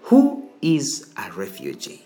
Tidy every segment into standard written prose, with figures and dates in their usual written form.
Who is a refugee?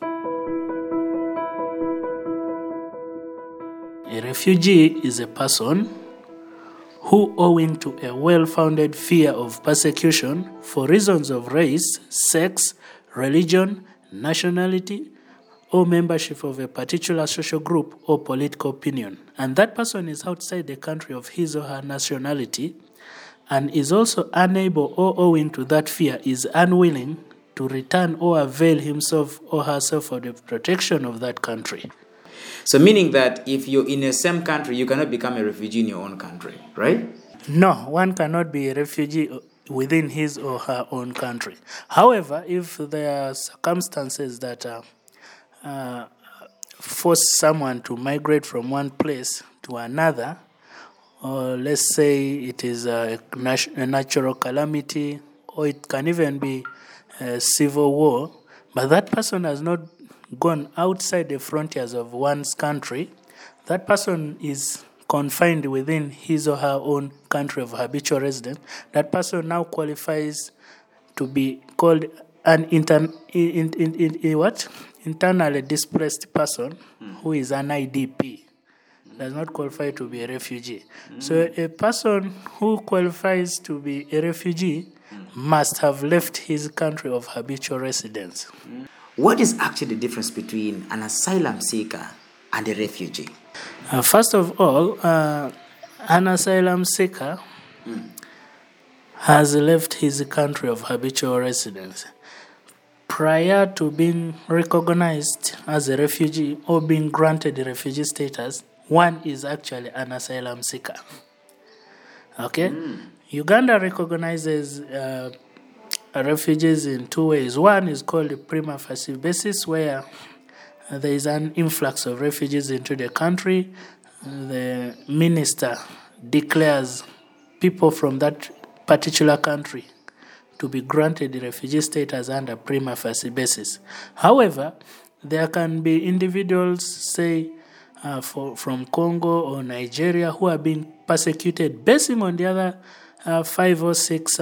A refugee is a person who, owing to a well-founded fear of persecution for reasons of race, sex, religion, nationality, or membership of a particular social group or political opinion, and that person is outside the country of his or her nationality, and is also unable or owing to that fear is unwilling to return or avail himself or herself of the protection of that country. So meaning that if you're in the same country, you cannot become a refugee in your own country, right? No, one cannot be a refugee within his or her own country. However, if there are circumstances that force someone to migrate from one place to another, or let's say it is a natural calamity, or it can even be a civil war, but that person has not gone outside the frontiers of one's country, that person is confined within his or her own country of habitual residence, that person now qualifies to be called an internally displaced person who is an IDP. Does not qualify to be a refugee. So a person who qualifies to be a refugee must have left his country of habitual residence. What is actually the difference between an asylum seeker and a refugee? First of all, an asylum seeker has left his country of habitual residence. Prior to being recognized as a refugee or being granted refugee status, one is actually an asylum seeker. Okay? Uganda recognizes refugees in two ways. One is called the prima facie basis, where there is an influx of refugees into the country. The minister declares people from that particular country to be granted refugee status under prima facie basis. However, there can be individuals, say, from Congo or Nigeria, who are being persecuted based on the other 5 or 6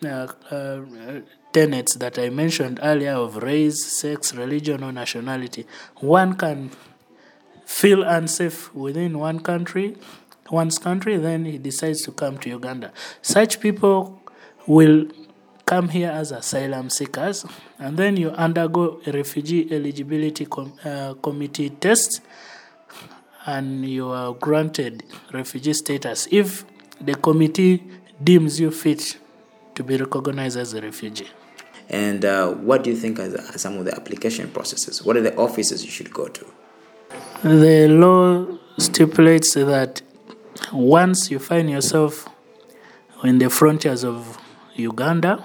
tenets that I mentioned earlier of race, sex, religion, or nationality. One can feel unsafe within one's country, then he decides to come to Uganda. Such people will come here as asylum seekers, and then you undergo a refugee eligibility committee test, and you are granted refugee status if the committee deems you fit to be recognized as a refugee. And what do you think are some of the application processes? What are the offices you should go to? The law stipulates that once you find yourself in the frontiers of Uganda,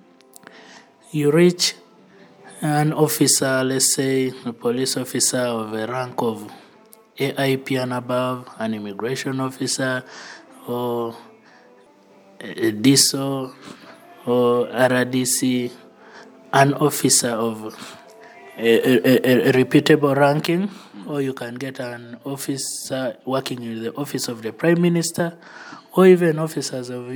you reach an officer, let's say a police officer of a rank of AIP and above, an immigration officer, or a DISO, or RDC, an officer of a reputable ranking, or you can get an officer working in the office of the Prime Minister, or even officers of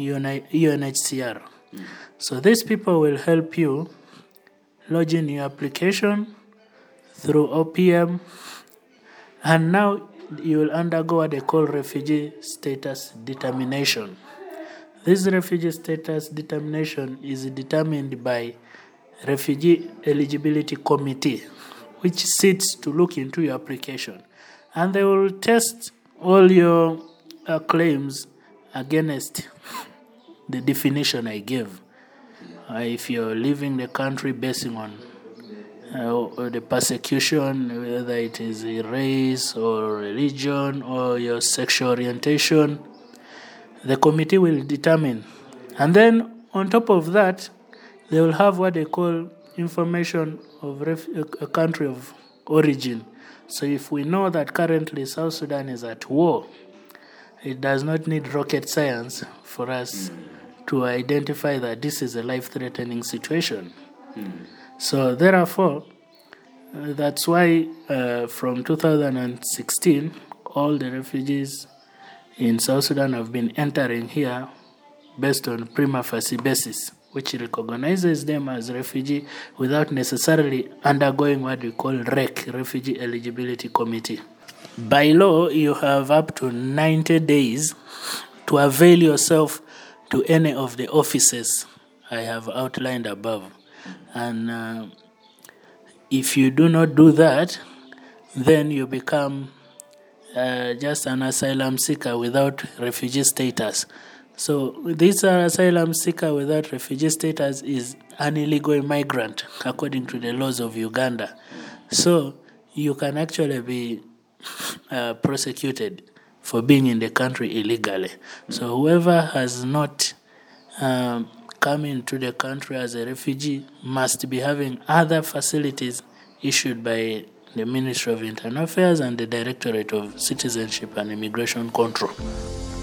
UNHCR. So these people will help you lodge in your application through OPM, and now you will undergo what they call refugee status determination. This refugee status determination is determined by Refugee Eligibility Committee, which sits to look into your application. And they will test all your claims against the definition I gave. If you're leaving the country based on the persecution, whether it is race or religion or your sexual orientation, the committee will determine. And then on top of that, they will have what they call information of a country of origin. So if we know that currently South Sudan is at war, it does not need rocket science for us to identify that this is a life-threatening situation. So therefore, that's why from 2016, all the refugees in South Sudan have been entering here based on prima facie basis, which recognizes them as refugee without necessarily undergoing what we call REC, Refugee Eligibility Committee. By law, you have up to 90 days to avail yourself to any of the offices I have outlined above. And if you do not do that, then you become just an asylum seeker without refugee status. So this asylum seeker without refugee status is an illegal immigrant according to the laws of Uganda. So you can actually be prosecuted for being in the country illegally. So whoever has not come into the country as a refugee must be having other facilities issued by the Ministry of Internal Affairs and the Directorate of Citizenship and Immigration Control.